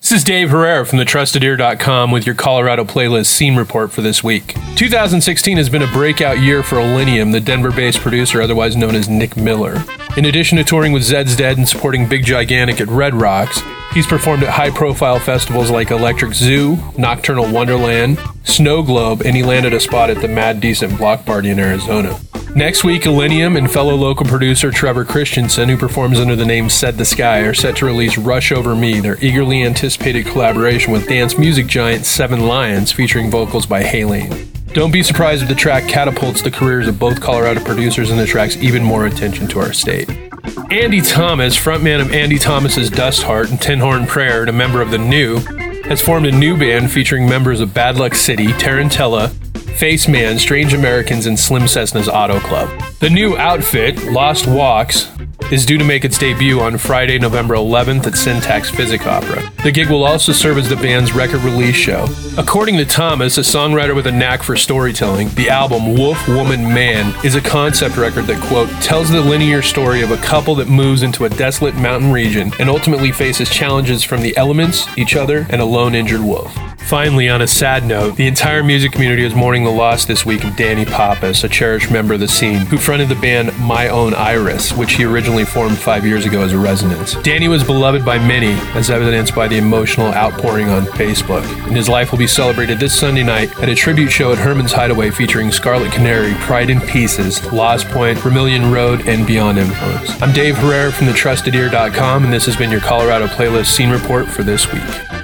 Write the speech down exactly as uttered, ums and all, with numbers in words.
This is Dave Herrera from the trusted ear dot com with your Colorado playlist scene report for this week. two thousand sixteen has been a breakout year for Illenium, the Denver-based producer otherwise known as Nick Miller. In addition to touring with Zed's Dead and supporting Big Gigantic at Red Rocks, he's performed at high-profile festivals like Electric Zoo, Nocturnal Wonderland, Snow Globe, and he landed a spot at the Mad Decent Block Party in Arizona. Next week, Illenium and fellow local producer Trevor Christensen, who performs under the name Said the Sky, are set to release Rush Over Me, their eagerly anticipated collaboration with dance music giant Seven Lions, featuring vocals by Haylane. Don't be surprised if the track catapults the careers of both Colorado producers and attracts even more attention to our state. Andy Thomas, frontman of Andy Thomas's Dust Heart and Tin Horn Prayer and a member of The New, has formed a new band featuring members of Bad Luck City, Tarantella, Face Man, Strange Americans, and Slim Cessna's Auto Club. The new outfit, Lost Walks, is due to make its debut on Friday, November eleventh at Syntax Physic Opera. The gig will also serve as the band's record release show. According to Thomas, a songwriter with a knack for storytelling, the album Wolf, Woman, Man is a concept record that, quote, tells the linear story of a couple that moves into a desolate mountain region and ultimately faces challenges from the elements, each other, and a lone injured wolf. Finally, on a sad note, the entire music community is mourning the loss this week of Danny Pappas, a cherished member of the scene, who fronted the band My Own Iris, which he originally formed five years ago as a Resonance. Danny was beloved by many, as evidenced by the emotional outpouring on Facebook, and his life will be celebrated this Sunday night at a tribute show at Herman's Hideaway featuring Scarlet Canary, Pride in Pieces, Lost Point, Vermilion Road, and Beyond Influence. I'm Dave Herrera from the trusted ear dot com, and this has been your Colorado Playlist Scene Report for this week.